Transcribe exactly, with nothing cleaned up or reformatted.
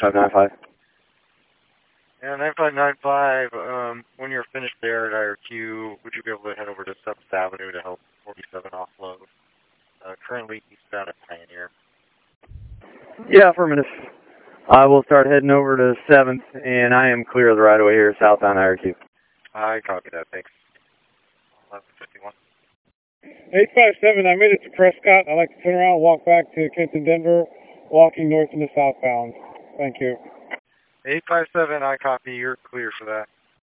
five nine five. Yeah, nine five nine five, um, when you're finished there at I R Q, would you be able to head over to seventh Avenue to help forty-seven offload? Uh, currently eastbound at Pioneer. Yeah, affirmative. I will start heading over to seventh, and I am clear of the right-of-way here, southbound I R Q. I copy that, thanks. eleven fifty-one. eight five seven, I made it to Prescott. I'd like to turn around and walk back to Kenton, Denver, walking north into southbound. Thank you. eight five seven, I copy, you're clear for that.